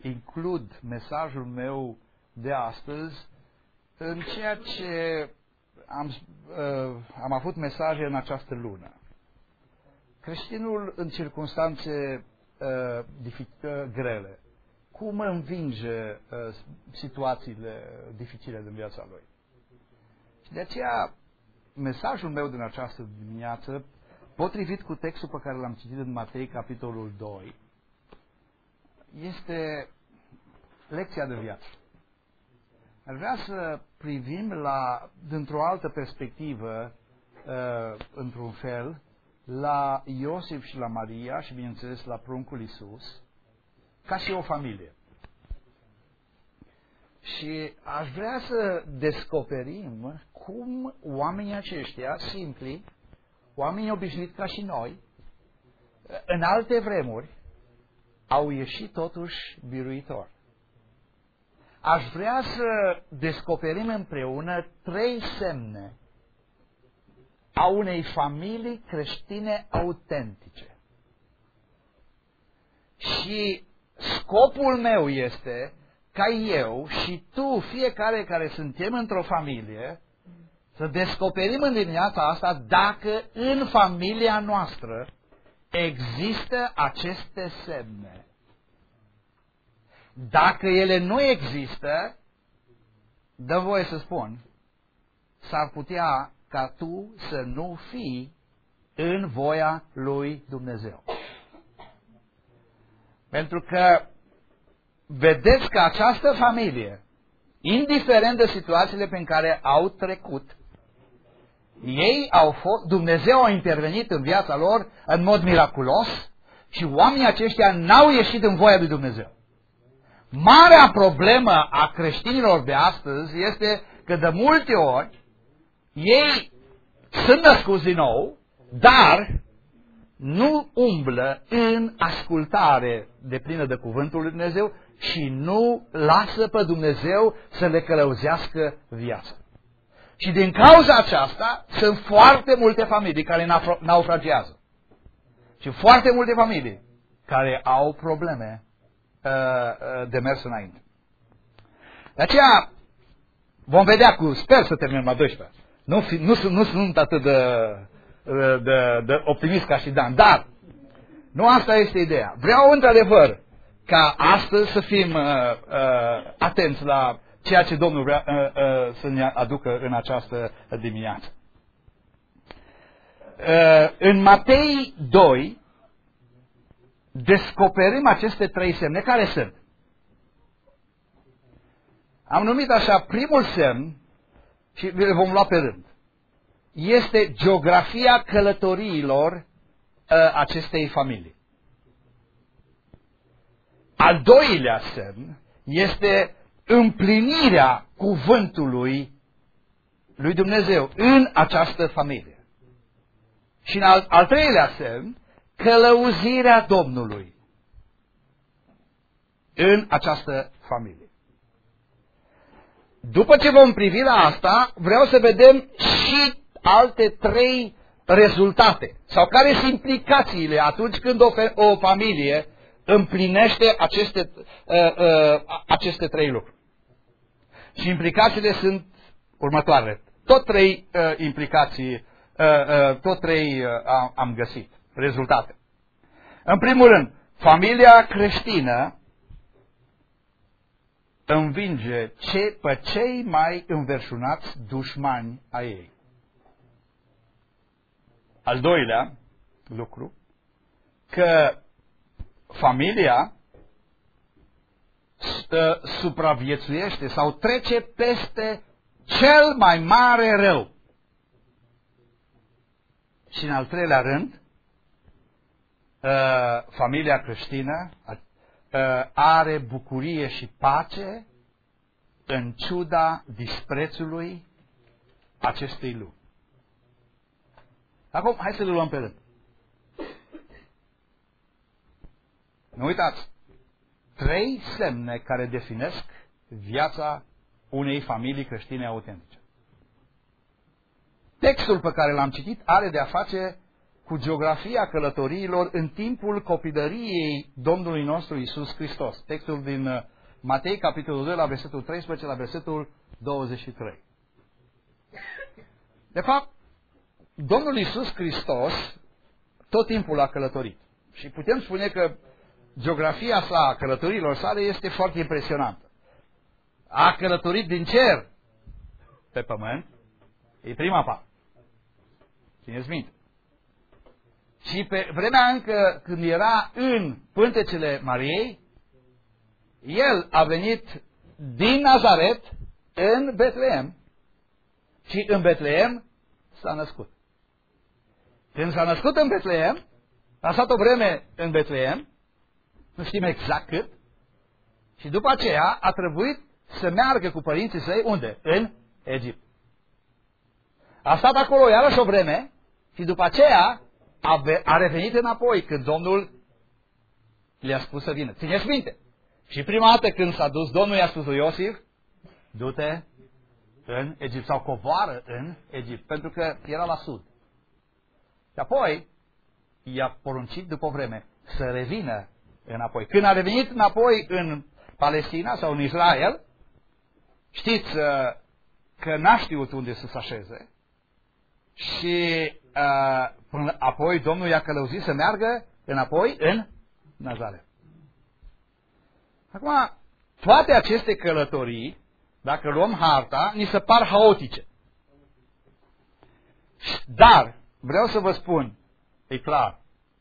includ mesajul meu de astăzi în ceea ce am avut mesaje în această lună. Creștinul în circunstanțe grele, cum învinge situațiile dificile din viața lui. Și de aceea, mesajul meu din această dimineață, potrivit cu textul pe care l-am citit în Matei, capitolul 2, este lecția de viață. Aș vrea să privim dintr-o altă perspectivă, într-un fel, la Iosif și la Maria și, bineînțeles, la pruncul Iisus, ca și o familie. Și aș vrea să descoperim cum oamenii aceștia, simpli, oamenii obișnuiți ca și noi, în alte vremuri, au ieșit totuși biruitori. Aș vrea să descoperim împreună 3 semne a unei familii creștine autentice. Și scopul meu este ca eu și tu, fiecare care suntem într-o familie, să descoperim în dimineața asta dacă în familia noastră există aceste semne. Dacă ele nu există, dă voie să spun, s-ar putea ca tu să nu fii în voia lui Dumnezeu. Pentru că vedeți că această familie, indiferent de situațiile prin care au trecut, Dumnezeu a intervenit în viața lor în mod miraculos și oamenii aceștia n-au ieșit în voia lui Dumnezeu. Marea problemă a creștinilor de astăzi este că de multe ori ei sunt născuți din nou, dar nu umblă în ascultare deplină de cuvântul lui Dumnezeu și nu lasă pe Dumnezeu să le călăuzească viața. Și din cauza aceasta sunt foarte multe familii care naufragează. Și foarte multe familii care au probleme de mers înainte. De aceea vom vedea sper să terminăm la 12. Nu sunt atât de optimist ca și Dan, dar nu asta este ideea. Vreau într-adevăr ca astăzi să fim atenți la ceea ce Domnul vrea să ne aducă în această dimineață. În Matei 2 descoperim aceste 3 semne. Care sunt? Am numit așa primul semn și le vom lua pe rând. Este geografia călătoriilor acestei familii. Al doilea semn este împlinirea cuvântului lui Dumnezeu în această familie. Și în al treilea semn, călăuzirea Domnului în această familie. După ce vom privi la asta, vreau să vedem și alte 3 rezultate sau care sunt implicațiile atunci când o familie împlinește aceste 3 lucruri. Și implicațiile sunt următoarele. Tot 3 implicații, tot 3 am găsit. Rezultate. În primul rând, familia creștină învinge pe cei mai înverșunați dușmani ai ei. Al doilea lucru, că familia supraviețuiește sau trece peste cel mai mare rău. Și în al treilea rând, familia creștină are bucurie și pace în ciuda disprețului acestei lumi. Acum, hai să le luăm pe rând. Nu uitați, 3 semne care definesc viața unei familii creștine autentice. Textul pe care l-am citit are de a face cu geografia călătoriilor în timpul copilăriei Domnului nostru Iisus Hristos. Textul din Matei, capitolul 2, la versetul 13, la versetul 23. De fapt, Domnul Iisus Hristos tot timpul a călătorit. Și putem spune că geografia sa a călătoriilor sale este foarte impresionantă. A călătorit din cer pe pământ, e prima parte. Țineți minte. Și pe vremea încă când era în pântecele Mariei, el a venit din Nazaret în Betleem și în Betleem s-a născut. Când s-a născut în Betleem, a stat o vreme în Betleem, nu știm exact cât, și după aceea a trebuit să meargă cu părinții săi unde? În Egipt. A stat acolo iarăși o vreme și după aceea a revenit înapoi când Domnul le-a spus să vină. Țineți minte! Și prima dată când s-a dus, Domnul i-a spus lui Iosif, du-te în Egipt sau coboară în Egipt, pentru că era la sud. Și apoi i-a poruncit după o vreme să revină înapoi. Când a revenit înapoi în Palestina sau în Israel, știți că n-a știut unde să se așeze și apoi Domnul i-a călăuzit să meargă înapoi în Nazaret. Acum, toate aceste călătorii, dacă luăm harta, ni se par haotice. Dar, vreau să vă spun, e clar,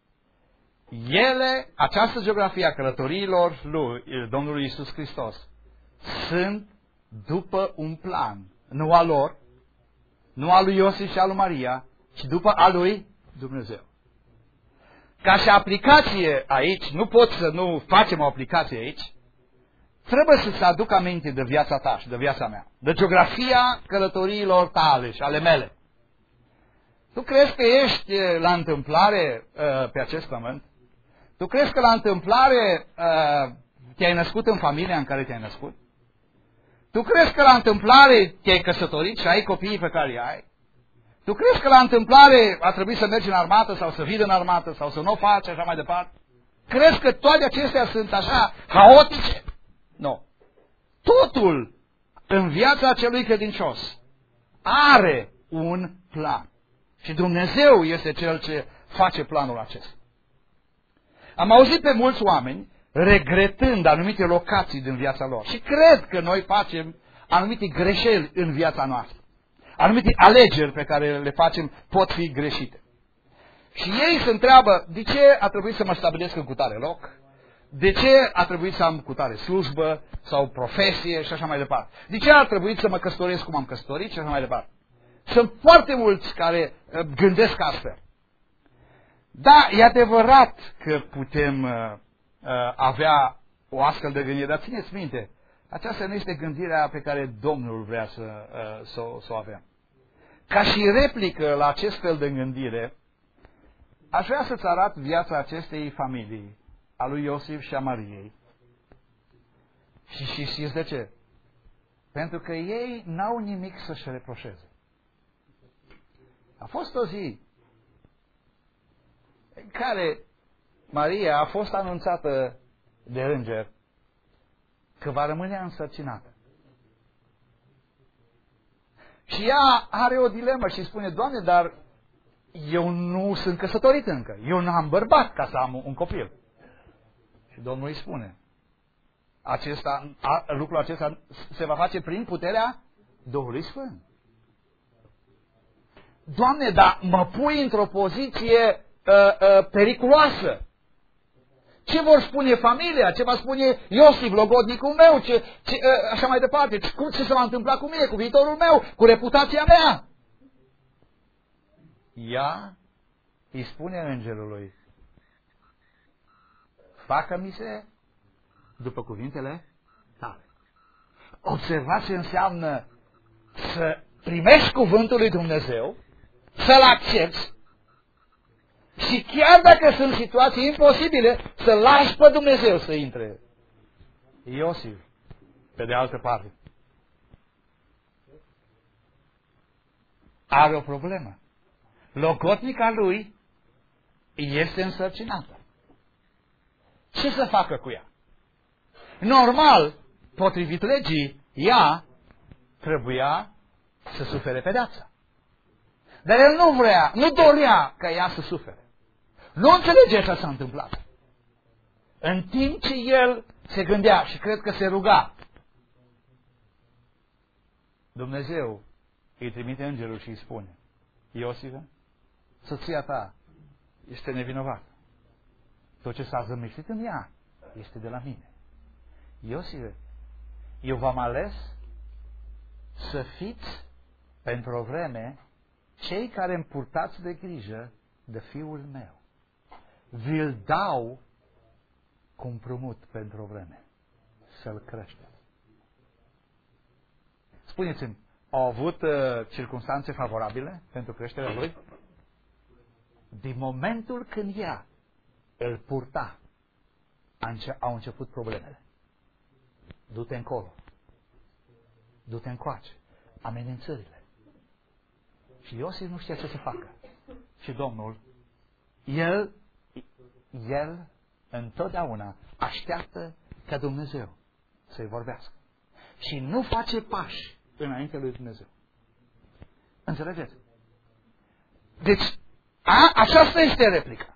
această geografie a călătoriilor lui Domnului Iisus Hristos, sunt după un plan, nu al lor, nu al lui Iosif și al lui Maria, ci după al lui Dumnezeu. Ca și aplicație aici, nu pot să nu facem o aplicație aici, trebuie să se aducă aminte de viața ta și de viața mea, de geografia călătoriilor tale și ale mele. Tu crezi că ești la întâmplare pe acest pământ? Tu crezi că la întâmplare te-ai născut în familia în care te-ai născut? Tu crezi că la întâmplare te-ai căsătorit și ai copiii pe care îi ai? Tu crezi că la întâmplare a trebuit să mergi în armată sau să vii în armată sau să nu o faci așa mai departe? Crezi că toate acestea sunt așa haotice? Nu. Totul în viața acelui credincios are un plan. Și Dumnezeu este Cel ce face planul acesta. Am auzit pe mulți oameni regretând anumite locații din viața lor. Și cred că noi facem anumite greșeli în viața noastră. Anumite alegeri pe care le facem pot fi greșite. Și ei se întreabă, de ce a trebuit să mă stabilesc în cutare loc? De ce a trebuit să am cutare slujbă sau profesie și așa mai departe? De ce a trebuit să mă căsătoresc cum am căsătorit și așa mai departe? Sunt foarte mulți care gândesc astfel. Da, e adevărat că putem avea o astfel de gândire, dar țineți minte, aceasta nu este gândirea pe care Domnul vrea să o avem. Ca și replică la acest fel de gândire, aș vrea să-ți arăt viața acestei familii, a lui Iosif și a Mariei. Și știți de ce? Pentru că ei n-au nimic să-și reproșeze. A fost o zi în care Maria a fost anunțată de înger că va rămâne însărcinată. Și ea are o dilemă și spune, Doamne, dar eu nu sunt căsătorit încă. Eu nu am bărbat ca să am un copil. Și Domnul îi spune, lucrul acesta se va face prin puterea Duhului Sfânt. Doamne, dar mă pui într-o poziție periculoasă. Ce vor spune familia? Ce va spune Iosif, logodnicul meu? Așa mai departe. Ce se va întâmpla cu mine, cu viitorul meu, cu reputația mea? Ea îi spune îngerului, facă-mi se după cuvintele tale. Observați ce înseamnă să primești cuvântul lui Dumnezeu, să-l accepti și chiar dacă sunt situații imposibile, să lași pe Dumnezeu să intre. Iosif, pe de altă parte, are o problemă. Locotnica lui este însărcinată. Ce să facă cu ea? Normal, potrivit legii, ea trebuia să sufere pedeapsa. Dar el nu dorea ca ea să sufere. Nu înțelege ce s-a întâmplat. În timp ce el se gândea și cred că se ruga, Dumnezeu îi trimite îngerul și îi spune: Iosife, soția ta este nevinovată. Tot ce s-a zămislit în ea este de la mine. Iosife, eu v-am ales să fiți pentru o vreme cei care îmi purtați de grijă de fiul meu. Vi-l dau cu împrumut pentru o vreme. Să-l creșteți. Spuneți-mi, au avut circunstanțe favorabile pentru creșterea lui? Din momentul când ea îl purta, au început problemele. Du-te încolo. Du-te încoace. Amenințările. Și Iosif nu știa ce să facă. Și Domnul, el întotdeauna așteaptă ca Dumnezeu să-i vorbească. Și nu face pași înainte lui Dumnezeu. Înțelegeți? Deci, aceasta este replica.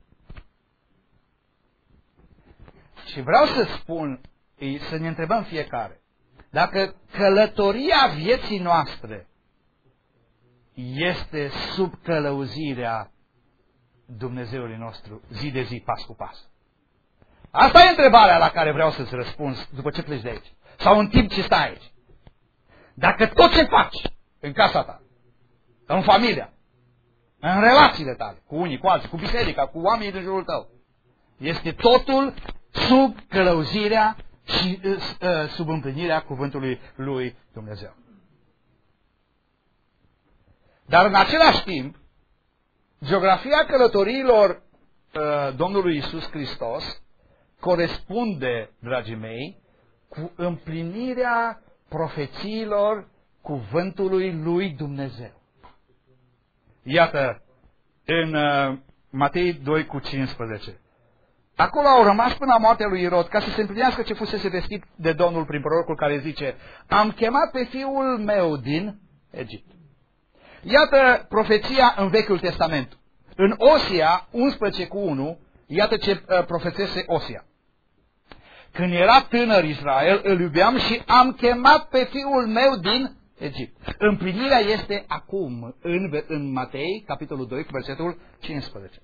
Și vreau să spun, să ne întrebăm fiecare, dacă călătoria vieții noastre este sub călăuzirea Dumnezeului nostru, zi de zi, pas cu pas. Asta e întrebarea la care vreau să-ți răspunzi după ce pleci de aici. Sau în timp ce stai aici. Dacă tot ce faci în casa ta, în familia, în relațiile tale, cu unii, cu alții, cu biserica, cu oamenii din jurul tău, este totul sub călăuzirea și sub împlinirea cuvântului lui Dumnezeu. Dar în același timp, geografia călătoriilor Domnului Iisus Hristos corespunde, dragii mei, cu împlinirea profețiilor cuvântului lui Dumnezeu. Iată, în Matei 2:15. Acolo au rămas până la moartea lui Irod, ca să se împlinească ce fusese vestit de Domnul prin prorocul care zice: am chemat pe fiul meu din Egipt. Iată profeția în Vechiul Testament. În Osia 11:1, iată ce profețese Osia. Când era tânăr Israel, îl iubeam și am chemat pe fiul meu din Egipt. Împlinirea este acum, în Matei, capitolul 2, cu versetul 15.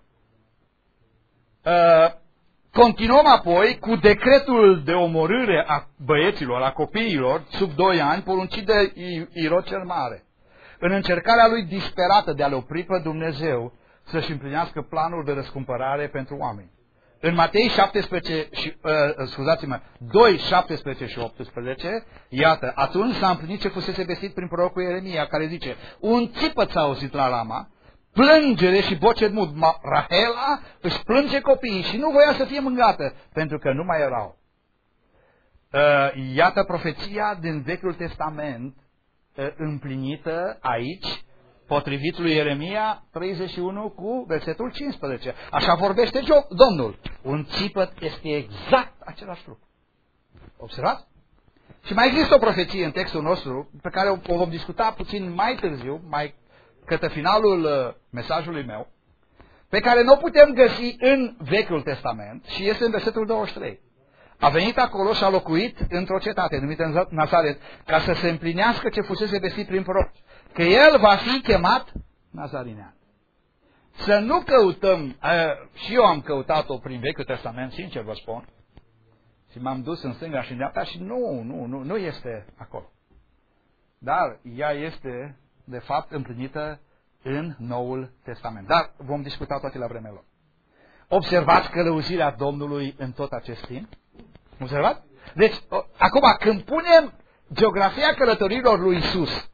Continuăm apoi cu decretul de omorâre a băieților, a copiilor, sub 2 ani, poruncit de Irod cel Mare, în încercarea lui disperată de a-L opri pe Dumnezeu să-și împlinească planul de răscumpărare pentru oameni. În Matei 2, 17 și 18, iată, atunci s-a împlinit ce fusese vestit prin prorocul Ieremia, care zice: un țipăt s-a auzit la Rama, plângere și bocet mut. Rahela își plânge copiii și nu voia să fie mângată, pentru că nu mai erau. Iată profeția din Vechiul Testament împlinită aici, potrivit lui Ieremia 31 cu versetul 15. Așa vorbește Domnul. Un țipăt este exact același lucru. Observați? Și mai există o profeție în textul nostru, pe care o vom discuta puțin mai târziu, mai către finalul mesajului meu, pe care nu o putem găsi în Vechiul Testament și este în versetul 23. A venit acolo și a locuit într-o cetate numită Nazaret, ca să se împlinească ce fusese vestit prin proroci, că el va fi chemat Nazarinean. Să nu căutăm, și eu am căutat-o prin Vechiul Testament, sincer vă spun, și m-am dus în stânga și în dreapta și nu este acolo. Dar ea este, de fapt, împlinită în Noul Testament. Dar vom discuta toate la vremea lor. Observați călăuzirea Domnului în tot acest timp? Observați? Deci, acum, când punem geografia călătorilor lui Iisus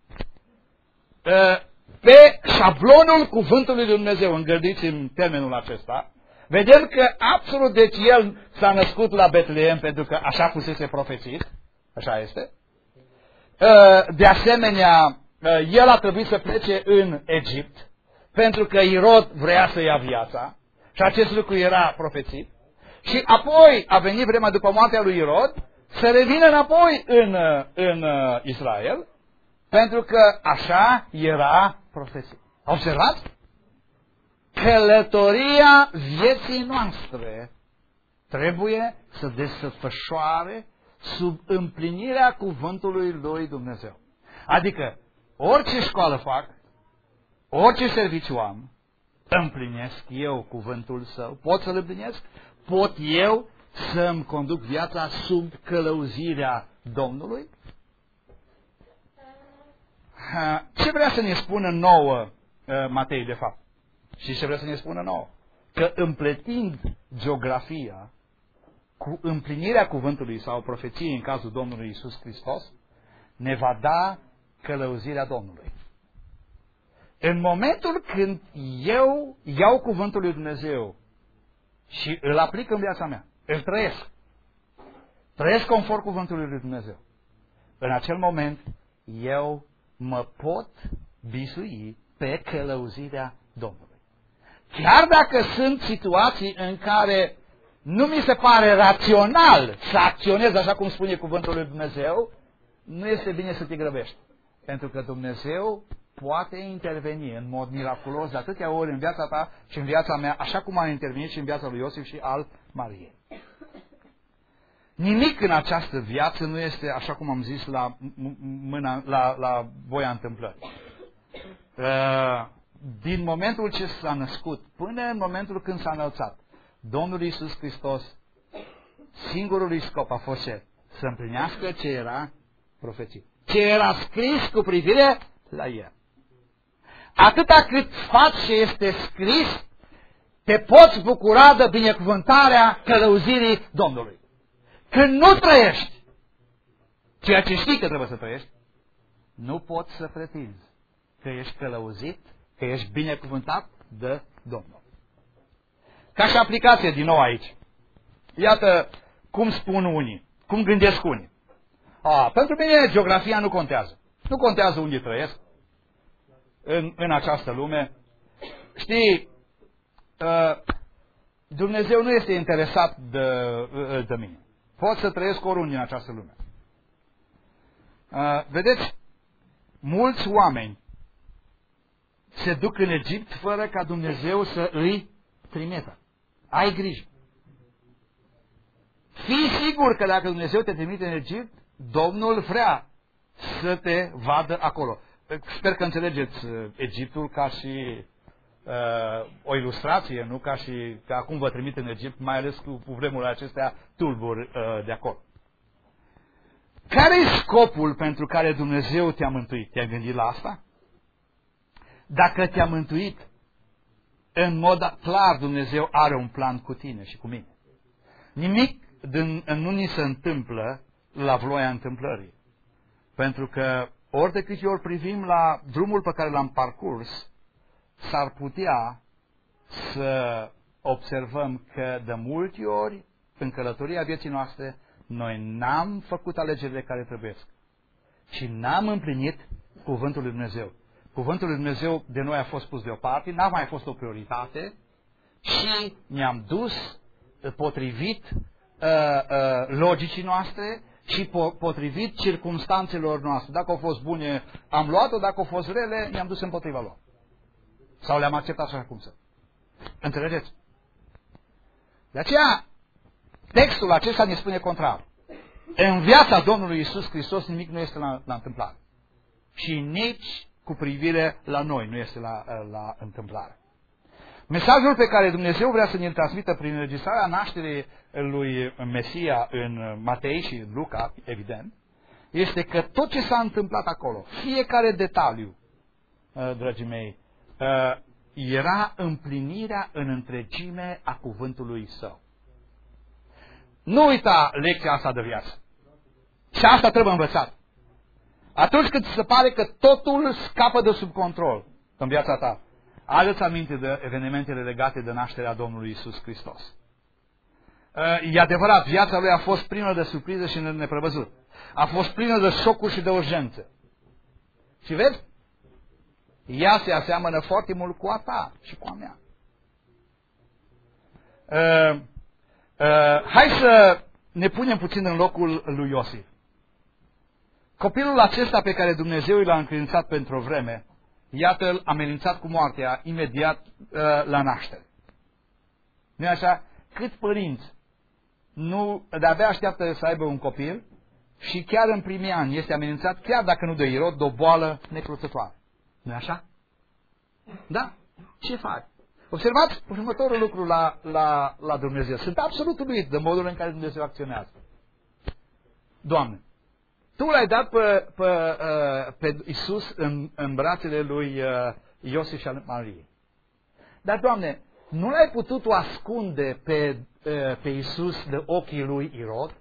pe șablonul cuvântului lui Dumnezeu, îngăduiți-mi termenul acesta, vedem că absolut, deci el s-a născut la Betleem pentru că așa fusese profețit, așa este. De asemenea, el a trebuit să plece în Egipt, pentru că Irod vrea să ia viața și acest lucru era profețit. Și apoi a venit vremea după moartea lui Irod să revină înapoi în Israel, pentru că așa era profețit. Observați? Călătoria vieții noastre trebuie să desfășoare sub împlinirea cuvântului lui Dumnezeu. Adică, orice școală fac, orice serviciu am, împlinesc eu cuvântul său, pot să-l împlinesc, pot eu să-mi conduc viața sub călăuzirea Domnului? Ce vrea să ne spună nouă Matei, de fapt? Și ce vrea să ne spună nouă? Că împletind geografia cu împlinirea cuvântului sau profeției în cazul Domnului Iisus Hristos, ne va da călăuzirea Domnului. În momentul când eu iau cuvântul lui Dumnezeu și îl aplic în viața mea, îl trăiesc conform cuvântului lui Dumnezeu, în acel moment eu mă pot bizui pe călăuzirea Domnului. Chiar dacă sunt situații în care nu mi se pare rațional să acționez așa cum spune cuvântul lui Dumnezeu, nu este bine să te grăbești. Pentru că Dumnezeu poate interveni în mod miraculos de atâtea ori în viața ta și în viața mea, așa cum a intervenit și în viața lui Iosif și al Mariei. Nimic în această viață nu este, așa cum am zis, la voia întâmplării. Din momentul ce s-a născut până în momentul când s-a înălțat, Domnul Iisus Hristos, singurul lui scop a fost ce? Să împlinească ce era profețit. Ce era scris cu privire la el. Atâta cât faci ce este scris, te poți bucura de binecuvântarea călăuzirii Domnului. Când nu trăiești ceea ce știi că trebuie să trăiești, nu poți să pretinzi că ești călăuzit, că ești binecuvântat de Domnul. Ca și aplicație din nou aici. Iată cum spun unii, cum gândesc unii. Pentru mine geografia nu contează. Nu contează unde trăiesc în această lume. Știi, Dumnezeu nu este interesat de mine. Pot să trăiesc oriunde în această lume. Vedeți, mulți oameni se duc în Egipt fără ca Dumnezeu să îi trimită. Ai grijă. Fii sigur că dacă Dumnezeu te trimite în Egipt, Domnul vrea să te vadă acolo. Sper că înțelegeți Egiptul ca și o ilustrație, nu ca și că acum vă trimite în Egipt, mai ales cu vremurile acestea tulburi de acolo. Care e scopul pentru care Dumnezeu te-a mântuit? Te-ai gândit la asta? Dacă te-a mântuit, în mod clar Dumnezeu are un plan cu tine și cu mine. Nimic nu ni se întâmplă la voia întâmplării. Pentru că ori de câte ori privim la drumul pe care l-am parcurs, s-ar putea să observăm că de multe ori, în călătoria vieții noastre, noi n-am făcut alegerile care trebuie, și n-am împlinit cuvântul lui Dumnezeu. Cuvântul lui Dumnezeu de noi a fost pus deoparte, n-a mai fost o prioritate și ne-am dus potrivit logicii noastre și potrivit circumstanțelor noastre. Dacă au fost bune, am luat-o, dacă au fost rele, ne-am dus împotriva lor. Sau le-am acceptat așa cum sunt. Înțelegeți? De aceea, textul acesta ne spune contrar. În viața Domnului Iisus Hristos nimic nu este la întâmplare. Și nici cu privire la noi nu este la întâmplare. Mesajul pe care Dumnezeu vrea să ne-l transmită prin înregistrarea nașterii lui Mesia în Matei și în Luca, evident, este că tot ce s-a întâmplat acolo, fiecare detaliu, dragii mei, era împlinirea în întregime a cuvântului Său. Nu uita lecția asta de viață. Și asta trebuie învățat. Atunci când se pare că totul scapă de sub control în viața ta, adu-ți aminte de evenimentele legate de nașterea Domnului Iisus Hristos. E adevărat, viața lui a fost plină de surprize și neprevăzut. A fost plină de șocuri și de urgențe. Și vezi? ea se aseamănă foarte mult cu a ta și cu a mea. Hai să ne punem puțin în locul lui Iosif. Copilul acesta pe care Dumnezeu l-a încredințat pentru o vreme, iată-l amenințat cu moartea imediat la naștere. Nu-i așa? Câți părinți nu de-abia așteaptă să aibă un copil și chiar în primii ani este amenințat, chiar dacă nu de Irod, de o boală necruțătoare. Nu-i așa? Da? Ce faci? Observați următorul lucru la Dumnezeu. Sunt absolut uluit de modul în care Dumnezeu acționează. Doamne, Tu l-ai dat pe Iisus în brațele lui Iosif și al Mariei. Dar, Doamne, nu l-ai putut Tu ascunde pe Iisus de ochii lui Irod?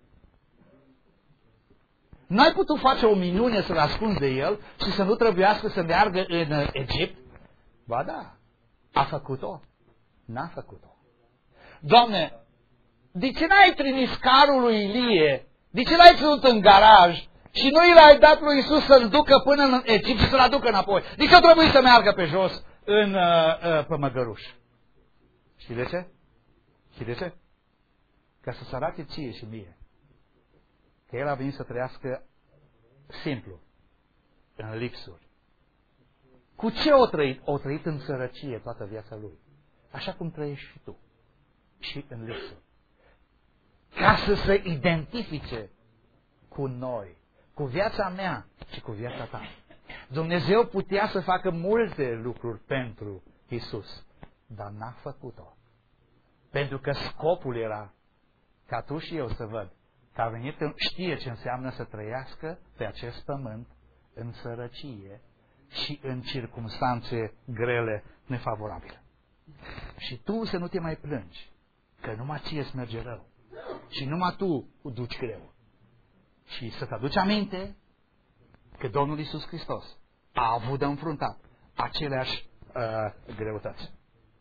Nu ai putut face o minune să-l ascunzi de el și să nu trebuiască să meargă în Egipt? Ba da, a făcut-o. N-a făcut-o. Doamne, de ce n-ai trimis carul lui Ilie? De ce l-ai ținut în garaj și nu i l-ai dat lui Iisus să-l ducă până în Egipt și să-l aducă înapoi? De ce trebuie să meargă pe jos pe măgăruș? Știi de ce? Știi de ce? Ca să-ți arate ție și mie că el a venit să trăiască simplu, în lipsuri. Cu ce o trăit? O trăit în sărăcie toată viața lui. Așa cum trăiești și tu. Și în lipsuri. Ca să se identifice cu noi, cu viața mea și cu viața ta. Dumnezeu putea să facă multe lucruri pentru Iisus, dar n-a făcut-o. Pentru că scopul era ca tu și eu să văd că a venit, știe ce înseamnă să trăiască pe acest pământ în sărăcie și în circumstanțe grele, nefavorabile. Și tu să nu te mai plângi, că numai ție îți merge rău. Și numai tu duci greu. Și să te aduci aminte că Domnul Iisus Hristos a avut de înfruntat aceleași greutăți.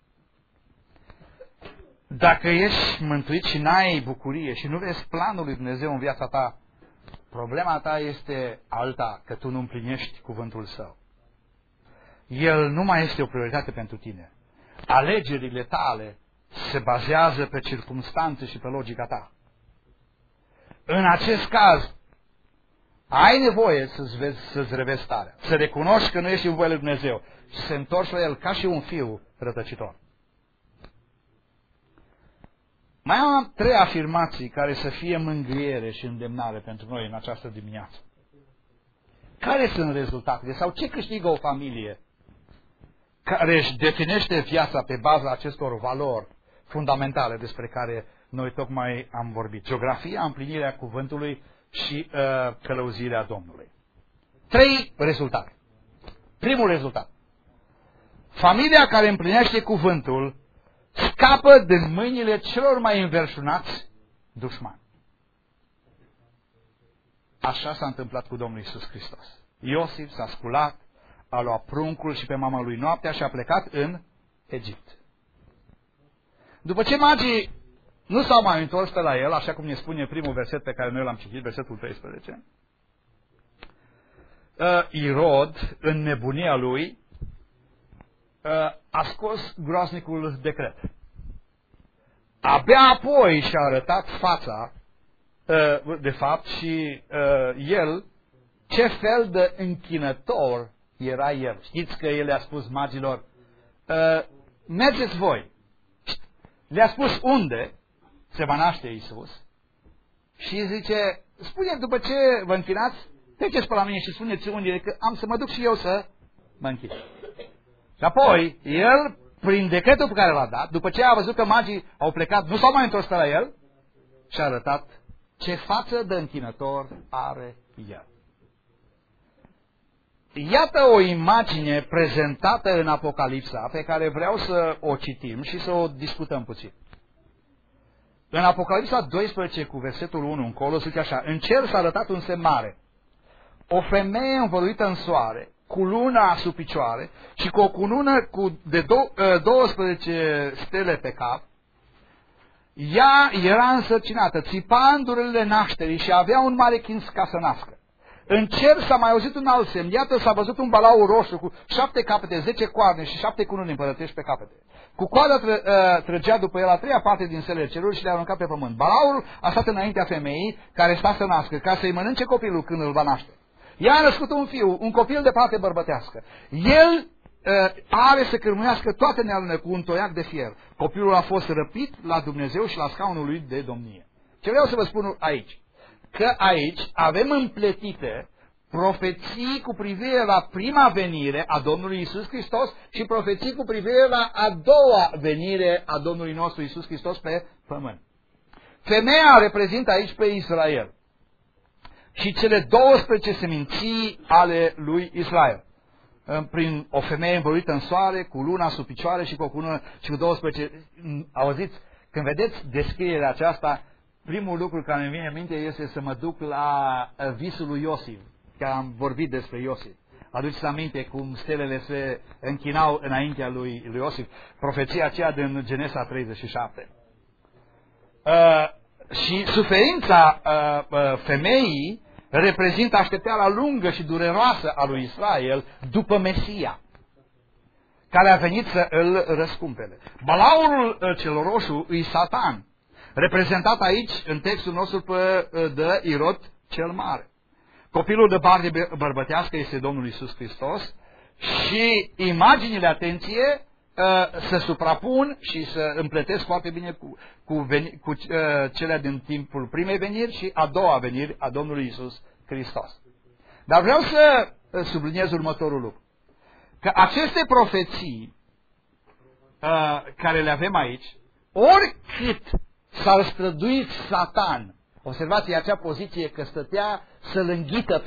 Dacă ești mântuit și n-ai bucurie și nu vezi planul lui Dumnezeu în viața ta, problema ta este alta, că tu nu împlinești cuvântul Său. El nu mai este o prioritate pentru tine. Alegerile tale se bazează pe circumstanțe și pe logica ta. În acest caz, ai nevoie să-ți revezi starea, să recunoști că nu ești în voia lui Dumnezeu și să te întorci la El ca și un fiu rătăcitor. Mai am 3 afirmații care să fie mângâiere și îndemnare pentru noi în această dimineață. Care sunt rezultatele sau ce câștigă o familie care își definește viața pe baza acestor valori fundamentale despre care noi tocmai am vorbit? Geografia, împlinirea cuvântului și călăuzirea Domnului. 3 rezultate. Primul rezultat. Familia care împlinește cuvântul scapă din mâinile celor mai înverșunați dușmani. Așa s-a întâmplat cu Domnul Iisus Hristos. Iosif s-a sculat, a luat pruncul și pe mama lui noaptea și a plecat în Egipt. După ce magii nu s-au mai întors pe la el, așa cum ne spune primul verset pe care noi l-am citit, versetul 13, Irod, în nebunia lui, a scos groaznicul decret. Abia apoi și-a arătat fața, de fapt, și el, ce fel de închinător era el. Știți că el le-a spus magilor, mergeți voi. Le-a spus unde se va naște Iisus și zice, spune după ce vă închinați, treceți pe la mine și spuneți unde, că am să mă duc și eu să mă închin. Și apoi, el, prin decretul pe care l-a dat, după ce a văzut că magii au plecat, nu s-au mai întors pe la el, și-a arătat ce față de închinător are el. Iată o imagine prezentată în Apocalipsa, pe care vreau să o citim și să o discutăm puțin. În Apocalipsa 12, cu versetul 1 încolo, zice așa, în cer s-a arătat un semn mare, o femeie învăluită în soare, cu luna sub picioare și cu o cunună de 12 stele pe cap. Ea era însărcinată, țipa îndurile nașterii și avea un mare chin ca să nască. În cer s-a mai auzit un alt semn. Iată, s-a văzut un balaur roșu cu 7 capete, 10 coarne și 7 cununi împărătești pe capete. Cu coada trăgea după el a treia parte din stelele cerului și le-a aruncat pe pământ. Balaurul a stat înaintea femeii care sta să nască, ca să-i mănânce copilul când îl va naște. Ea a născut un fiu, un copil de parte bărbătească. El are să cârmuiască toate nealurile cu un toiac de fier. Copilul a fost răpit la Dumnezeu și la scaunul lui de domnie. Ce vreau să vă spun aici? Că aici avem împletite profeții cu privire la prima venire a Domnului Iisus Hristos și profeții cu privire la a doua venire a Domnului nostru Iisus Hristos pe pământ. Femeia reprezintă aici pe Israel și cele 12 seminții ale lui Israel. Prin o femeie învăluită în soare, cu luna sub picioare și cu o cunună și cu 12. Auziți, când vedeți descrierea aceasta, primul lucru care îmi vine în minte este să mă duc la visul lui Iosif, că am vorbit despre Iosif. Aduceți aminte cum stelele se închinau înaintea lui Iosif, profeția aceea din Genesa 37. Și suferința femeii reprezintă așteptarea lungă și dureroasă a lui Israel după Mesia, care a venit să îl răscumpere. Balaurul cel roșu îi Satan, reprezentat aici în textul nostru de Irod cel Mare. Copilul de parte bărbătească este Domnul Iisus Hristos și imaginile, atenție, se suprapun și se împletesc foarte bine cu cele din timpul primei veniri și a doua veniri a Domnului Iisus Hristos. Dar vreau să subliniez următorul lucru. Că aceste profeții care le avem aici, oricât s-a străduit Satan, observați acea poziție că stătea să-l înghită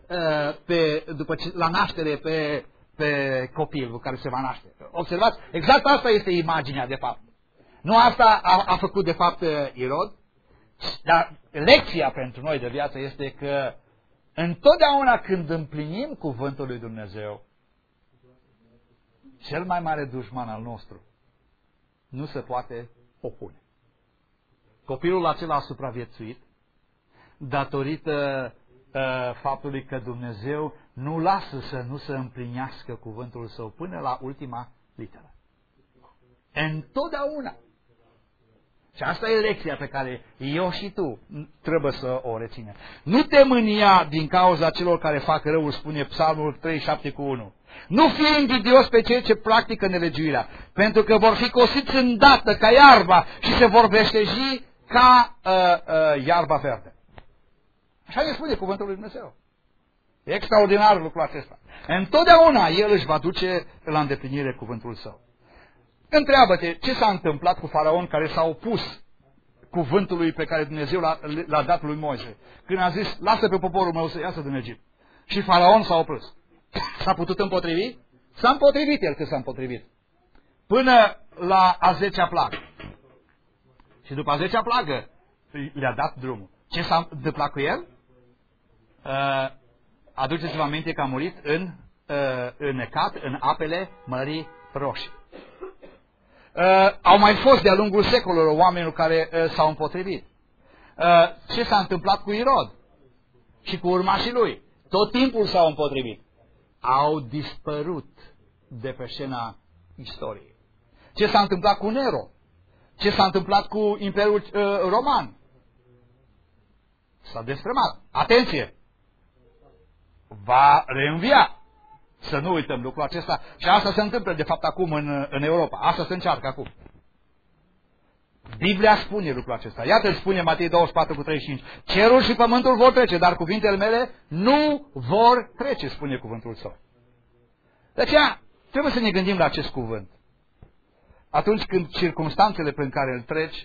la naștere pe copilul care se va naște. Observați, exact asta este imaginea de fapt. Nu asta a făcut de fapt Irod, dar lecția pentru noi de viață este că întotdeauna când împlinim cuvântul lui Dumnezeu, cel mai mare dușman al nostru nu se poate opune. Copilul acela a supraviețuit datorită faptului că Dumnezeu nu lasă să nu se împlinească cuvântul său până la ultima literă. Întotdeauna. Și asta e lecția pe care eu și tu trebuie să o reținem. Nu te mânia din cauza celor care fac răul, spune Psalmul 37:1. Nu fii invidios pe cei ce practică nelegiuirea, pentru că vor fi cosiți îndată ca iarba și se vor veșteji ca iarba verde. Așa ne spune cuvântul lui Dumnezeu. E extraordinar lucrul acesta. Întotdeauna El își va duce la îndeplinire cuvântul său. Întreabă-te ce s-a întâmplat cu Faraon care s-a opus cuvântului pe care Dumnezeu l-a dat lui Moise. Când a zis, lasă pe poporul meu să iasă din Egipt. Și Faraon s-a opus. S-a putut împotrivi? S-a împotrivit el, că s-a împotrivit. Până la a 10-a plagă. Și după a 10-a plagă le-a dat drumul. Ce s-a întâmplat cu el? Aduceți-vă aminte că a murit înnecat în apele Mării Roșii. Au mai fost de-a lungul secolelor oamenii care s-au împotrivit. Ce s-a întâmplat cu Irod și cu urmașii lui? Tot timpul s-au împotrivit. Au dispărut de pe scena istoriei. Ce s-a întâmplat cu Nero? Ce s-a întâmplat cu Imperiul Roman? S-a destrămat. Atenție! Va reînvia. Să nu uităm lucrul acesta. Și asta se întâmplă, de fapt, acum în Europa. Asta se încearcă acum. Biblia spune lucrul acesta. Iată, îl spune Matei 24:35. Cerul și pământul vor trece, dar cuvintele mele nu vor trece, spune cuvântul său. De aceea, trebuie să ne gândim la acest cuvânt. Atunci când circumstanțele prin care îl treci,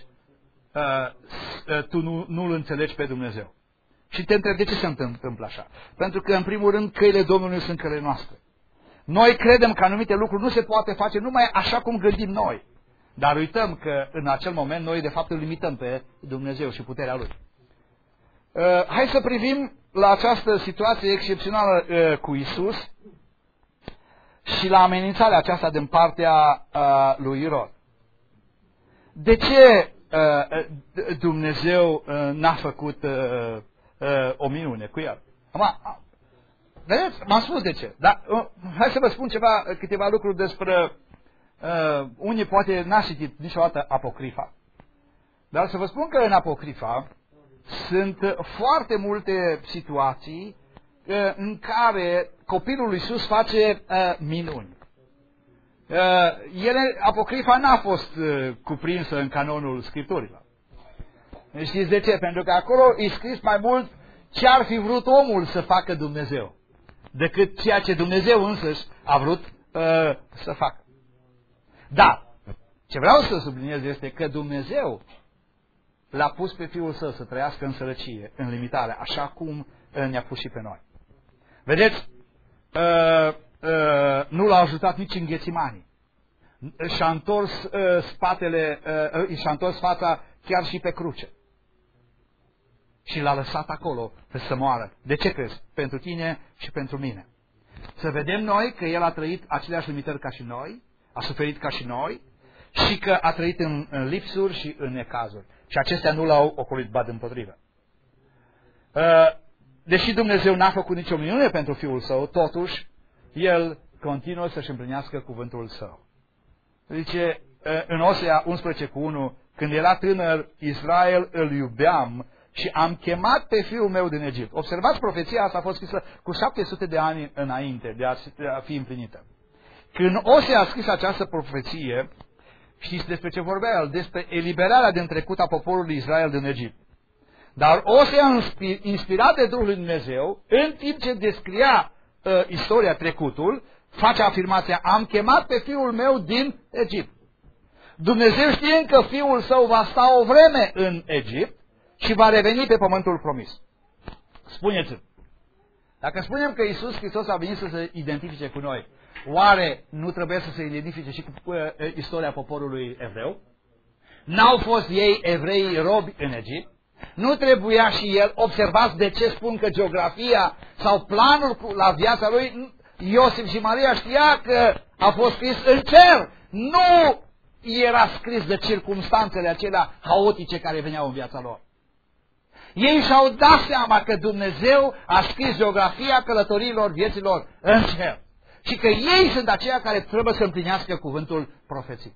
tu nu-l înțelegi pe Dumnezeu. Și te întrebi de ce se întâmplă așa. Pentru că, în primul rând, căile Domnului sunt căile noastre. Noi credem că anumite lucruri nu se poate face numai așa cum gândim noi. Dar uităm că în acel moment noi de fapt îl limităm pe Dumnezeu și puterea Lui. Hai să privim la această situație excepțională cu Isus și la amenințarea aceasta din partea lui Irod. De ce Dumnezeu n-a făcut o minune cu el? Vedeți? M-am spus de ce. Dar hai să vă spun câteva lucruri despre unii poate n-a citit niciodată Apocrifa. Dar să vă spun că în Apocrifa sunt foarte multe situații în care copilul lui Iisus face minuni. Apocrifa n-a fost cuprinsă în canonul Scripturilor. Știți de ce? Pentru că acolo e scris mai mult ce ar fi vrut omul să facă Dumnezeu, decât ceea ce Dumnezeu însăși a vrut să facă. Dar, ce vreau să subliniez este că Dumnezeu l-a pus pe Fiul Său să trăiască în sărăcie, în limitare, așa cum ne-a pus și pe noi. Vedeți, nu l-a ajutat nici în Ghețimani. Și-a întors spatele, și-a întors fața chiar și pe cruce. Și l-a lăsat acolo să moară. De ce crezi? Pentru tine și pentru mine. Să vedem noi că El a trăit aceleași limitări ca și noi, a suferit ca și noi și că a trăit în lipsuri și în necazuri. Și acestea nu l-au ocolit, ba dimpotrivă. Deși Dumnezeu n-a făcut nicio minune pentru Fiul Său, totuși El continuă să-și împlinească cuvântul Său. Zice în Osea 11:1, când era tânăr, Israel îl iubeam și am chemat pe fiul meu din Egipt. Observați, profeția asta a fost scrisă cu 700 de ani înainte de a fi împlinită. Când Osea a scris această profeție, știți despre ce vorbea el? Despre eliberarea din trecut a poporului Israel din Egipt. Dar Osea, inspirat de Duhul lui Dumnezeu, în timp ce descria istoria, trecutul, face afirmația, am chemat pe fiul meu din Egipt. Dumnezeu știind că fiul său va sta o vreme în Egipt și va reveni pe pământul promis. Spuneți-mi, dacă spunem că Iisus Hristos a venit să se identifice cu noi, oare nu trebuie să se identifice și cu istoria poporului evreu? N-au fost ei evrei robi în Egipt? Nu trebuia și el, observați de ce spun că geografia sau planul la viața lui, Iosif și Maria știa că a fost scris în cer. Nu era scris de circumstanțele acelea haotice care veneau în viața lor. Ei și-au dat seama că Dumnezeu a scris geografia călătoriilor vieților în cer. Și că ei sunt aceia care trebuie să împlinească cuvântul profeției.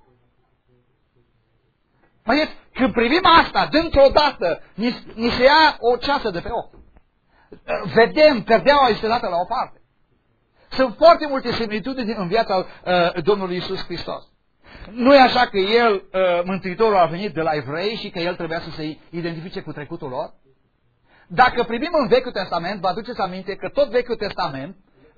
Vedeți, când privim asta, dintr-o dată, ni se ia o ceasă de pe ochi. Vedem, perdeaua este dată la o parte. Sunt foarte multe similitudini în viața Domnului Iisus Hristos. Nu e așa că El, Mântuitorul, a venit de la evrei și că El trebuia să se identifice cu trecutul lor? Dacă privim în Vechiul Testament, vă aduceți aminte că tot Vechiul Testament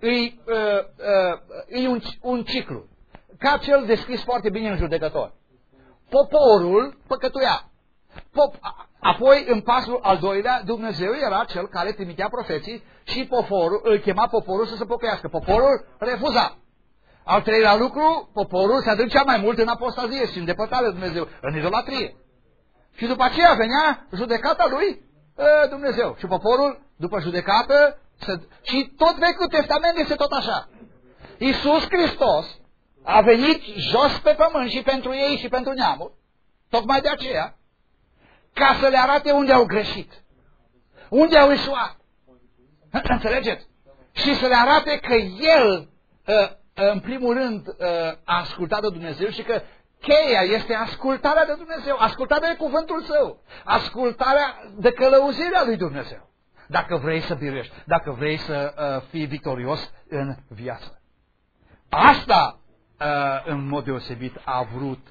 e un ciclu, ca cel descris foarte bine în Judecător. Poporul păcătuia. Apoi, în pasul al doilea, Dumnezeu era cel care trimitea profeții și îl chema poporul să se pocăiască. Poporul refuza. Al treilea lucru, poporul se adâncea mai mult în apostazie și în depărtare de Dumnezeu, în idolatrie. Și după aceea venea judecata lui Dumnezeu. Și poporul, după judecată, și tot Vechiul Testament este tot așa. Iisus Hristos a venit jos pe pământ și pentru ei și pentru neamul, tocmai de aceea, ca să le arate unde au greșit, unde au eșuat. Înțelegeți? Și să le arate că El, în primul rând, a ascultat de Dumnezeu și că cheia este ascultarea de Dumnezeu, ascultarea de cuvântul Său, ascultarea de călăuzirea lui Dumnezeu. Dacă vrei să biruiești, dacă vrei să fii victorios în viață. Asta, în mod deosebit, a vrut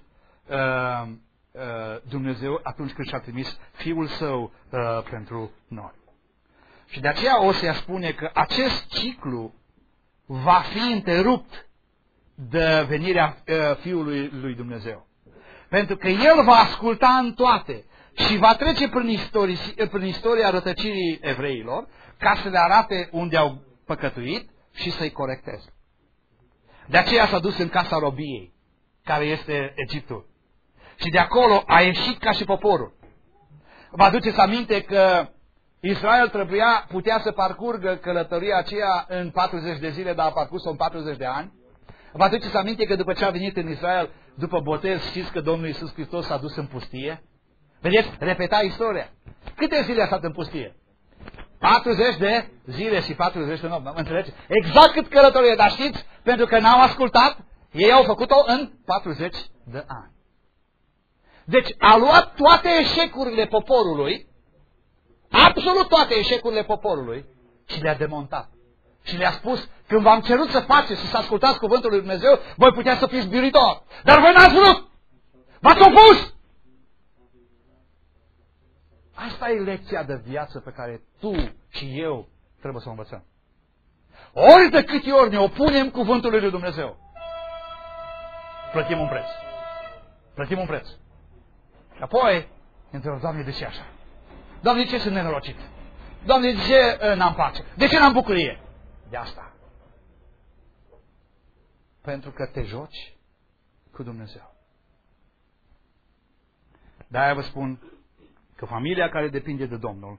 Dumnezeu atunci când și-a trimis Fiul Său pentru noi. Și de aceea Osea spune că acest ciclu va fi întrerupt de venirea Fiului lui Dumnezeu. Pentru că El va asculta în toate și va trece prin istoria rătăcirii evreilor ca să le arate unde au păcătuit și să-i corecteze. De aceea s-a dus în casa robiei, care este Egiptul. Și de acolo a ieșit ca și poporul. Vă aduceți aminte că Israel putea să parcurgă călătoria aceea în 40 de zile, dar a parcurs-o în 40 de ani? Vă aduceți aminte că după ce a venit în Israel, după botez, știți că Domnul Iisus Hristos s-a dus în pustie? Vedeți? Repeta istoria. Câte zile a stat în pustie? 40 de zile și 40 de nopți. Înțelegeți? Exact cât călătorie. Dar știți? Pentru că n-au ascultat, ei au făcut-o în 40 de ani. Deci a luat toate eșecurile poporului, absolut toate eșecurile poporului, și le-a demontat. Și le-a spus, când v-am cerut să faceți și să ascultați cuvântul lui Dumnezeu, voi putea să fiți biruitori. Dar voi n-ați vrut! V-ați opus! Asta e lecția de viață pe care tu și eu trebuie să o învățăm. Ori de câte ori ne opunem cuvântului lui Dumnezeu, plătim un preț. Plătim un preț. Și apoi, ne întrebăm, Doamne, de ce așa? Doamne, de ce sunt nenorocit? Doamne, de ce n-am pace? De ce n-am bucurie? De asta. Pentru că te joci cu Dumnezeu. De-aia vă spun că familia care depinde de Domnul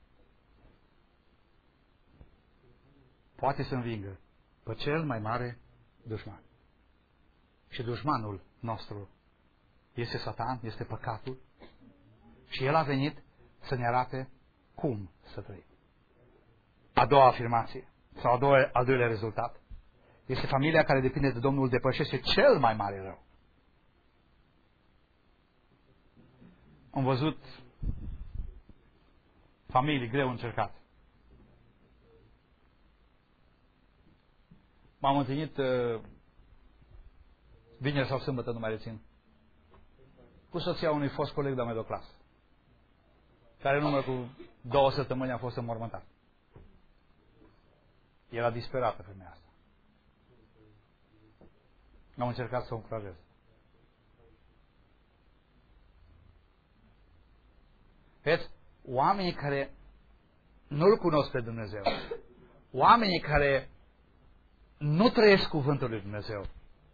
poate să învingă pe cel mai mare dușman. Și dușmanul nostru este Satan, este păcatul, și el a venit să ne arate cum să trăim. A doua afirmație, sau al doilea rezultat, este familia care depinde de Domnul depășește cel mai mare rău. Am văzut familii greu încercate. M-am întâlnit vineri sau sâmbătă, nu mai rețin, cu soția unui fost coleg de-a mea de clasă, care în urmă cu 2 săptămâni a fost înmormântat. Era disperată femeia asta. Am încercat să o încurajez. Vedeți? Oamenii care nu-L cunosc pe Dumnezeu, oamenii care nu trăiesc cuvântul lui Dumnezeu,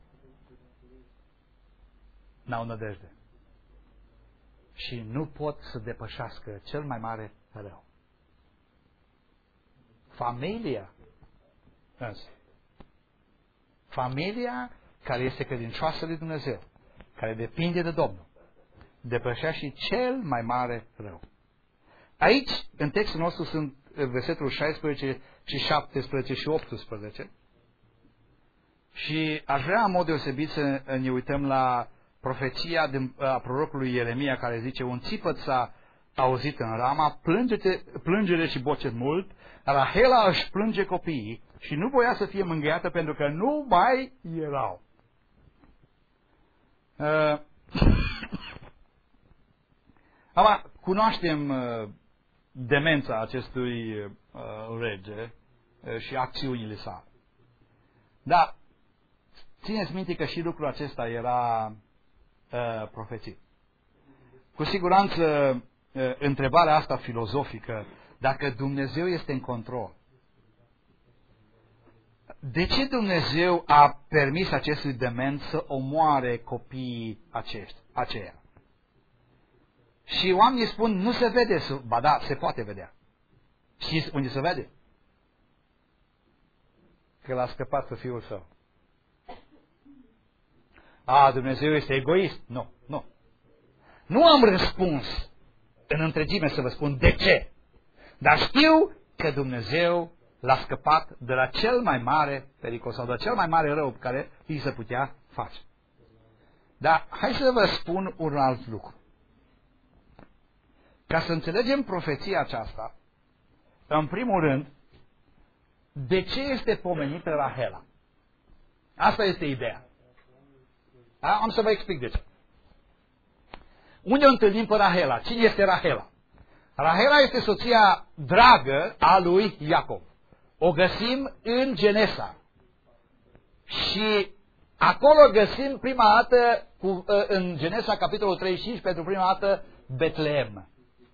n-au nădejde. Și nu pot să depășească cel mai mare rău. Familia, însă, familia care este credincioasă lui Dumnezeu, care depinde de Domnul, depășește cel mai mare rău. Aici, în textul nostru, sunt versetul 16 și 17 și 18. Și aș vrea în mod deosebit să ne uităm la profeția a prorocului Ieremia, care zice: un țipăt s-a auzit în Rama, plângere și bocet mult, Rahela își plânge copiii și nu voia să fie mângâiată pentru că nu mai erau. Acum, cunoaștem demența acestui rege și acțiunile sale. Dar țineți minte că și lucrul acesta era profețit. Cu siguranță, întrebarea asta filozofică, dacă Dumnezeu este în control, de ce Dumnezeu a permis acestui dement să omoare copiii aceia? Și oamenii spun, nu se vede, ba da, se poate vedea. Știți unde se vede? Că l-a scăpat pe fiul său. Dumnezeu este egoist. Nu, nu. Nu am răspuns în întregime să vă spun de ce. Dar știu că Dumnezeu l-a scăpat de la cel mai mare pericol sau de la cel mai mare rău pe care îi se putea face. Dar hai să vă spun un alt lucru. Ca să înțelegem profeția aceasta, în primul rând, de ce este pomenită Rahela? Asta este ideea. Am să vă explic de ce. Unde o întâlnim pe Rahela? Cine este Rahela? Rahela este soția dragă a lui Iacov. O găsim în Genesa. Și acolo găsim prima dată, în Genesa, capitolul 35, pentru prima dată, Betleem.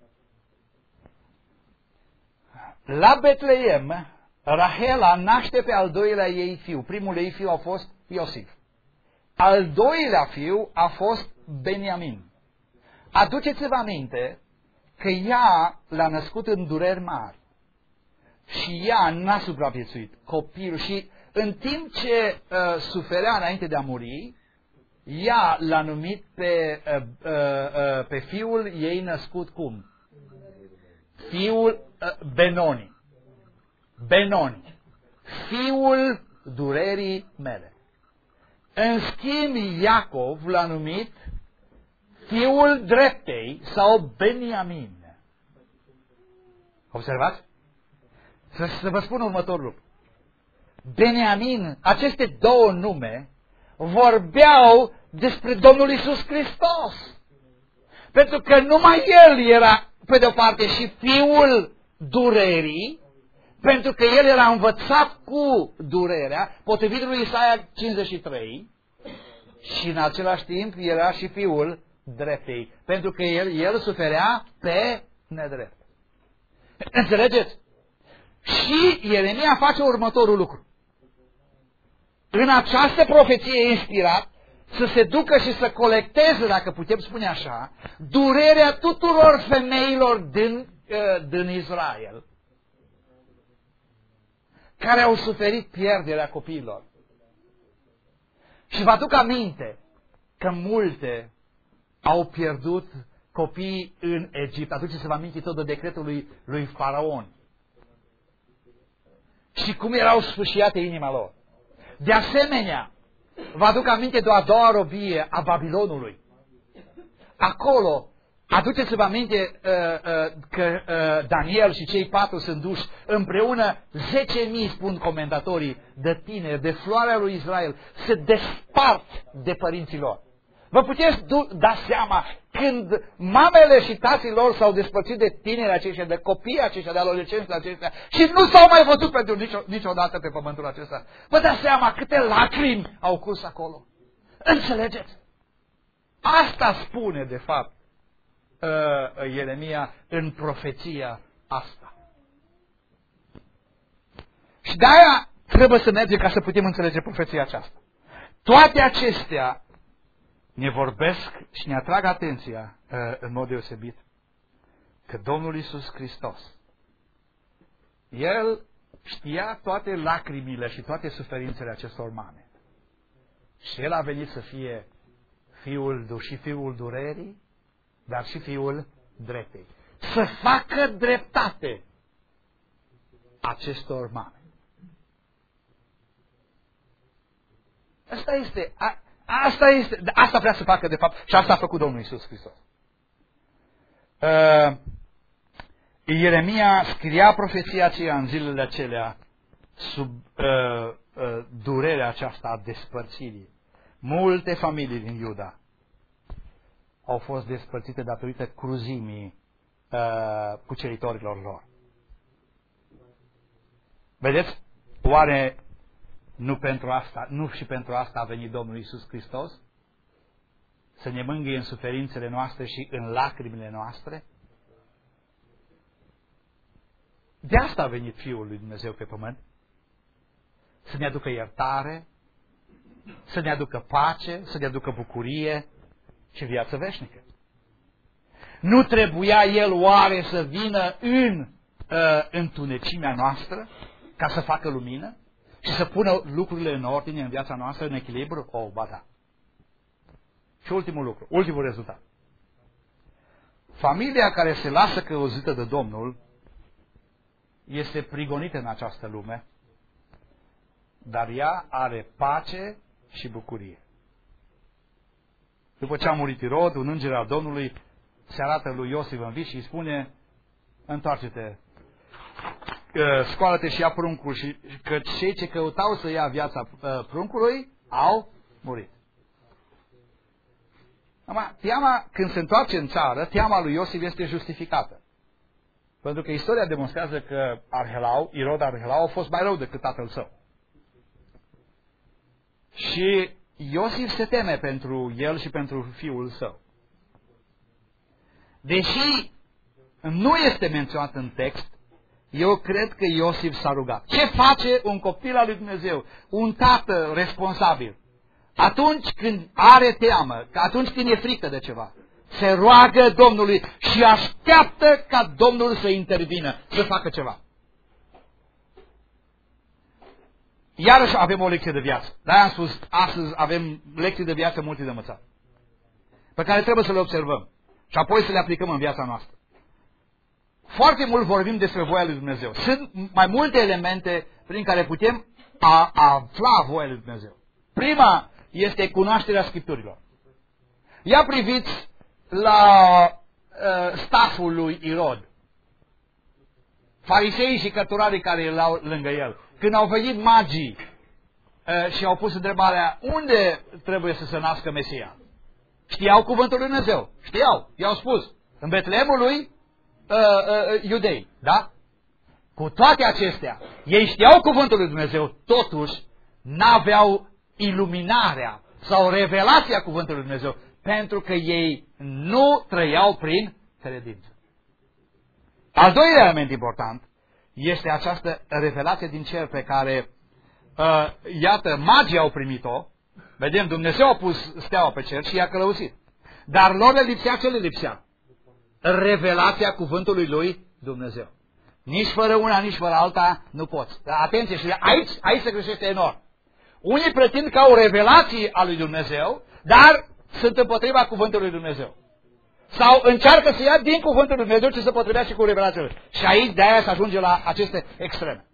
La Betleem, Rahela naște pe al doilea ei fiu. Primul ei fiu a fost Iosif. Al doilea fiu a fost Beniamin. Aduceți-vă aminte că ea l-a născut în dureri mari. Și ea n-a supraviețuit. Copilul. Și în timp ce suferea înainte de a muri, ea l-a numit pe fiul ei născut cum? Benoni, fiul durerii mele. În schimb, Iacov l-a numit fiul dreptei sau Beniamin. Observați? Să vă spun următorul lucru. Beniamin, aceste două nume vorbeau despre Domnul Iisus Hristos. Pentru că numai El era, pe de-o parte, și fiul durerii, pentru că El era învățat cu durerea, potrivit lui Isaia 53, și în același timp era și fiul dreptei, pentru că el suferea pe nedrept. Înțelegeți? Și Ieremia face următorul lucru. În această profeție inspirat, să se ducă și să colecteze, dacă putem spune așa, durerea tuturor femeilor din Israel, care au suferit pierderea copiilor. Și vă aduc aminte că multe au pierdut copii în Egipt. Aduceți-vă aminte tot de decretul lui Faraon. Și cum erau sfâșiate inima lor. De asemenea, vă aduc aminte de a doua robie a Babilonului. Acolo, aduceți-vă aminte că Daniel și cei 4 sunt duși împreună, 10.000, spun comentatorii, de tineri, de floarea lui Israel, se despart de părinții lor. Vă puteți da seama când mamele și tații lor s-au despărțit de tineri aceștia, de copii aceștia, de adolescenți aceștia și nu s-au mai văzut pentru niciodată pe pământul acesta. Vă dați seama câte lacrimi au curs acolo. Înțelegeți? Asta spune, de fapt, Ieremia în profeția asta. Și de-aia trebuie să mergem ca să putem înțelege profeția aceasta. Toate acestea ne vorbesc și ne atrag atenția în mod deosebit că Domnul Iisus Hristos, El știa toate lacrimile și toate suferințele acestor mame. Și El a venit să fie fiul durerii, dar și fiul dreptei. Să facă dreptate acestor mame. Asta vrea să facă de fapt și asta a făcut Domnul Iisus Hristos. Ieremia scria profeția aceea în zilele acelea sub durerea aceasta a despărțirii. Multe familii din Iuda au fost despărțite datorită cruzimii cuceritorilor lor. Vedeți? Oare nu și pentru asta a venit Domnul Iisus Hristos? Să ne mângâie în suferințele noastre și în lacrimile noastre? De asta a venit Fiul lui Dumnezeu pe pământ. Să ne aducă iertare, să ne aducă pace, să ne aducă bucurie și viață veșnică. Nu trebuia El oare să vină în întunecimea noastră ca să facă lumină și să pună lucrurile în ordine în viața noastră, în echilibru? Ba da. Și ultimul rezultat. Familia care se lasă călăuzită de Domnul este prigonită în această lume, dar ea are pace și bucurie. După ce a murit Irod, un înger al Domnului se arată lui Iosif în vis și îi spune: întoarce-te, scoală-te și ia pruncul, și că cei ce căutau să ia viața pruncului au murit. Teama, când se întoarce în țară, teama lui Iosif este justificată. Pentru că istoria demonstrează că Irod Arhelau a fost mai rău decât tatăl său. Și Iosif se teme pentru el și pentru fiul său. Deși nu este menționat în text, eu cred că Iosif s-a rugat. Ce face un copil al lui Dumnezeu, un tată responsabil, atunci când are teamă, atunci când e frică de ceva? Se roagă Domnului și așteaptă ca Domnul să intervină, să facă ceva. Iarăși avem o lecție de viață. De-aia am spus, astăzi avem lecții de viață multe de învățat, pe care trebuie să le observăm și apoi să le aplicăm în viața noastră. foarte mult vorbim despre voia lui Dumnezeu. Sunt mai multe elemente prin care putem afla voia lui Dumnezeu. Prima este cunoașterea Scripturilor. Ia priviți la staful lui Irod. Fariseii și cărturarii care erau lângă el. Când au venit magii și au pus întrebarea unde trebuie să se nască Mesia. Știau cuvântul lui Dumnezeu. Știau. I-au spus. În Betleemul lui iudei. Da? Cu toate acestea, ei știau cuvântul lui Dumnezeu, totuși n-aveau iluminarea sau revelația cuvântului lui Dumnezeu, pentru că ei nu trăiau prin credință. Al doilea element important este această revelație din cer pe care, iată, magii au primit-o. Vedem, Dumnezeu a pus steaua pe cer și i-a călăuzit. Dar lor le lipsea ce le lipsea? Revelația cuvântului lui Dumnezeu. Nici fără una, nici fără alta nu poți. Dar atenție, și aici se greșește enorm. Unii pretind că au revelații a lui Dumnezeu, dar sunt împotriva cuvântului lui Dumnezeu. Sau încearcă să ia din cuvântul lui Dumnezeu ce se potrivește cu revelațiile. Și aici de-aia se ajunge la aceste extreme.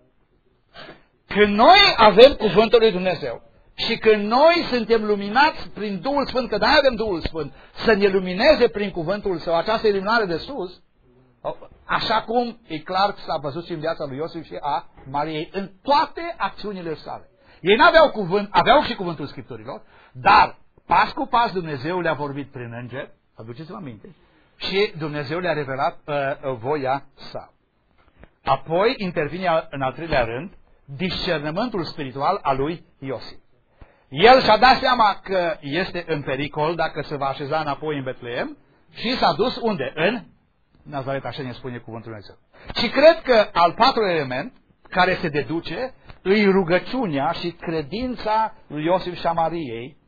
Când noi avem cuvântul lui Dumnezeu și când noi suntem luminați prin Duhul Sfânt, că de-aia avem Duhul Sfânt, să ne lumineze prin cuvântul Său, această iluminare de sus, așa cum e clar că s-a văzut și în viața lui Iosif și a Mariei, în toate acțiunile sale. Ei n-aveau cuvânt, aveau și cuvântul Scripturilor, dar pas cu pas Dumnezeu le-a vorbit prin înger, aduceți-vă aminte, și Dumnezeu le-a revelat voia sa. Apoi intervine în al treilea rând discernământul spiritual al lui Iosif. El și-a dat seama că este în pericol dacă se va așeza înapoi în Betleem și s-a dus unde? În Nazaret, așa ne spune cuvântul Dumnezeu. Și cred că al patrulea element care se deduce îi rugăciunea și credința lui Iosif și a Mariei,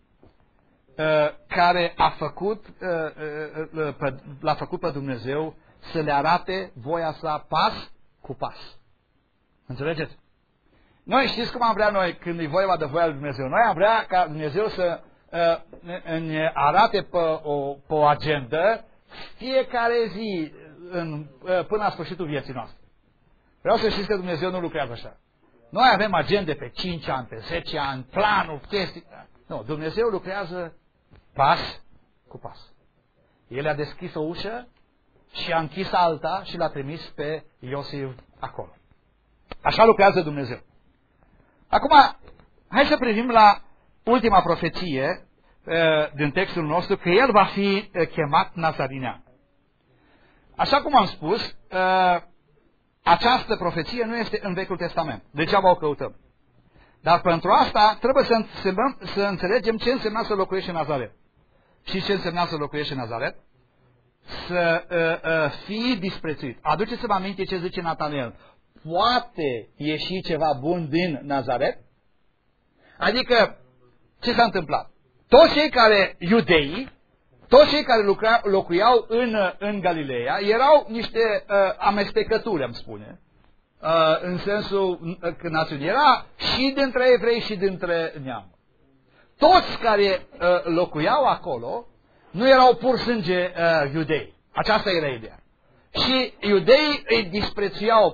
care l-a făcut pe Dumnezeu să le arate voia sa pas cu pas. Înțelegeți? Noi știți cum am vrea noi când e vorba de voia lui Dumnezeu? Noi am vrea ca Dumnezeu să ne arate pe o agendă fiecare zi până la sfârșitul vieții noastre. Vreau să știți că Dumnezeu nu lucrează așa. Noi avem agende pe 5 ani, pe 10 ani, planuri, chestii. Nu, Dumnezeu lucrează pas cu pas. El a deschis o ușă și a închis alta și l-a trimis pe Iosif acolo. Așa lucrează Dumnezeu. Acum, hai să privim la ultima profeție din textul nostru, că el va fi chemat Nazarinean. Așa cum am spus, această profeție nu este în Vechiul Testament. Degeaba o căutăm. Dar pentru asta trebuie să înțelegem ce însemna să locuiești în Nazaret. Și ce însemna să locuiești în Nazaret? Să fii disprețuit. Aduceți-vă aminte ce zice Natanael. Poate ieși ceva bun din Nazaret? Adică, ce s-a întâmplat? Toți cei care, iudeii, toți cei care locuiau în Galileea, erau niște amestecături, am spune, în sensul că națiunii era și dintre evrei și dintre neamuri. Toți care locuiau acolo nu erau pur sânge iudei. Aceasta era ideea. Și iudeii îi disprețuiau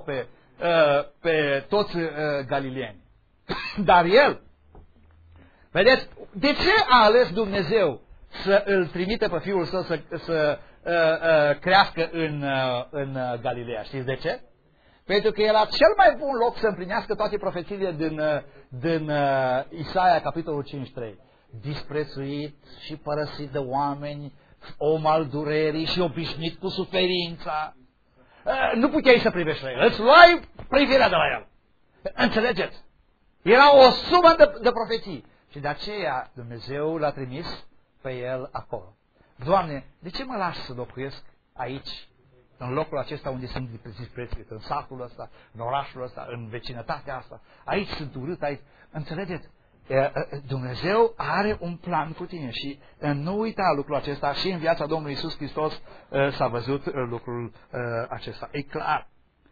pe toți galileeni. Dar el, vedeți, de ce a ales Dumnezeu să îl trimite pe Fiul Său să crească în Galileea? Știți de ce? Pentru că era cel mai bun loc să împlinească toate profețiile din Isaia, capitolul 5:3. Disprețuit și părăsit de oameni, om al durerii și obișnuit cu suferința. Nu puteai să privești la el, îți luai privirea de la el. Înțelegeți? Era o sumă de profeții. Și de aceea Dumnezeu l-a trimis pe el acolo. Doamne, de ce mă lași să locuiesc aici, în locul acesta unde sunt disprețuit, în satul ăsta, în orașul ăsta, în vecinătatea asta? Aici sunt urât, aici. Înțelegeți? Dumnezeu are un plan cu tine și nu uita lucrul acesta. Și în viața Domnului Iisus Hristos s-a văzut lucrul acesta. E clar.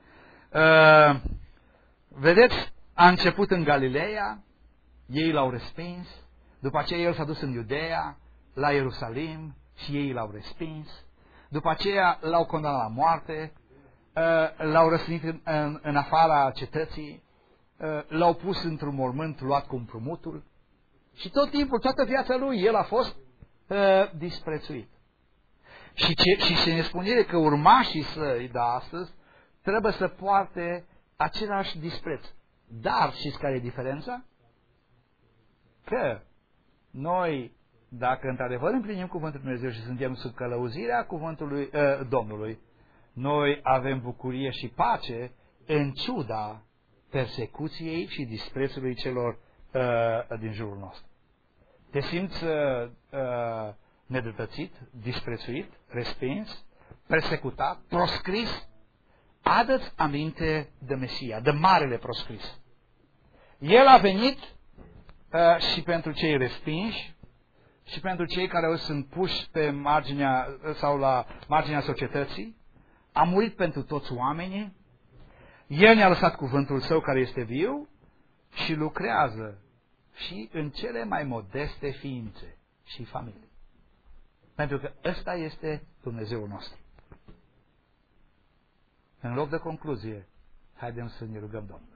Vedeți, a început în Galileea, ei l-au respins, după aceea el s-a dus în Iudeea, la Ierusalim și ei l-au respins, după aceea l-au condamnat la moarte l-au răstignit în afara cetății, l-au pus într-un mormânt luat cu împrumutul și tot timpul, toată viața lui, el a fost disprețuit. Și se ne spune că urmașii săi de astăzi trebuie să poarte același dispreț. Dar știți care e diferența? Că noi, dacă într-adevăr împlinim cuvântul Lui Dumnezeu și suntem sub călăuzirea cuvântului Domnului, noi avem bucurie și pace în ciuda persecuției și disprețului celor din jurul nostru. Te simți nedreptățit, disprețuit, respins, persecutat, proscris? Adă-ți aminte de Mesia, de marele proscris. El a venit și pentru cei respinși și pentru cei care sunt puși pe marginea sau la marginea societății. A murit pentru toți oamenii. El ne-a lăsat cuvântul Său care este viu și lucrează și în cele mai modeste ființe și familii. Pentru că ăsta este Dumnezeul nostru. În loc de concluzie, haidem să ne rugăm Domnul.